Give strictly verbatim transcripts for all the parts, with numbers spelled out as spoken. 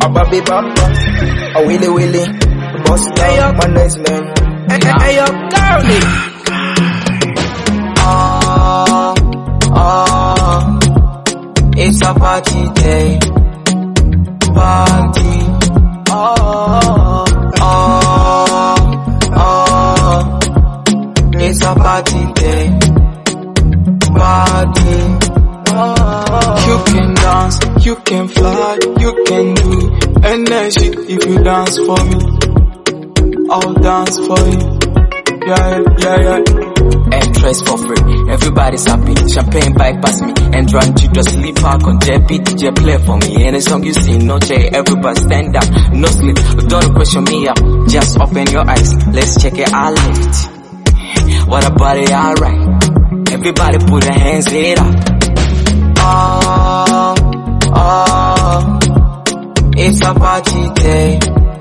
a Bobby Bumper, a Willy Willy, boss down, one nice man. Hey, yo, girlie. Oh, oh, it's a party day. Party. Oh, oh, oh, it's a party day. Party. Oh. You can dance, you can fly, you can do energy if you dance for me. I'll dance for you. Yeah, yeah, yeah. Entrance for free, everybody's happy. Champagne bypass me, and run to the sleep park on J P, D J play for me. Any song you see, no J, everybody stand up, no sleep. Don't question me up, just open your eyes. Let's check it out left. What about it, alright? Everybody put their hands it up. Oh, oh, it's a party day.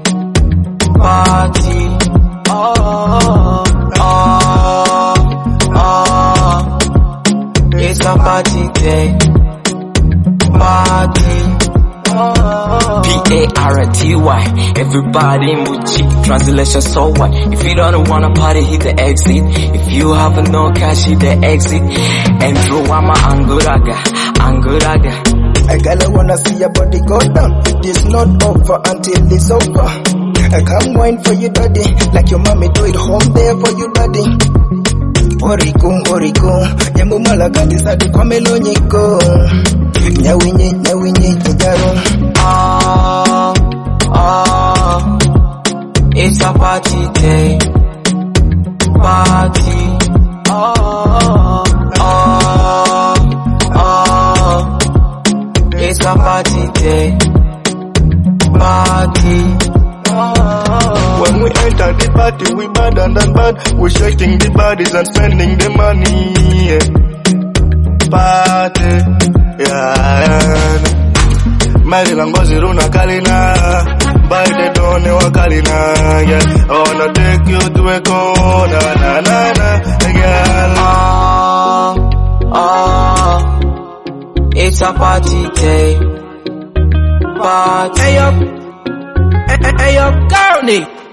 Party. Oh, oh, oh, it's a party day. Party. Oh. P A R T Y, everybody Muchi, translation so what? If you don't wanna party, hit the exit. If you have no cash, hit the exit. Andrew Wama Anguraga, Anguraga. I gotta wanna see your body go down. It's not over until it's over. I come wine for you, daddy, like your mommy do it home there for you, daddy. Oriko, oriko, nyambo malagati sadi kwa melonyiko. Nyawinye, nyawinye, njaro. Oh, oh, it's a party day. Party. Oh, oh, oh, it's a party day. Party. When we enter the party, we bad and that bad. We shaking the bodies and spending the money. Yeah. Party, yeah. Mary Langozi Runa Kalina, by the Donne wa Kalina, yeah. I wanna take you to a corner, na na na, girl. Oh, oh, it's a party day. Party. Hey up. Hey, hey, yo, girlie.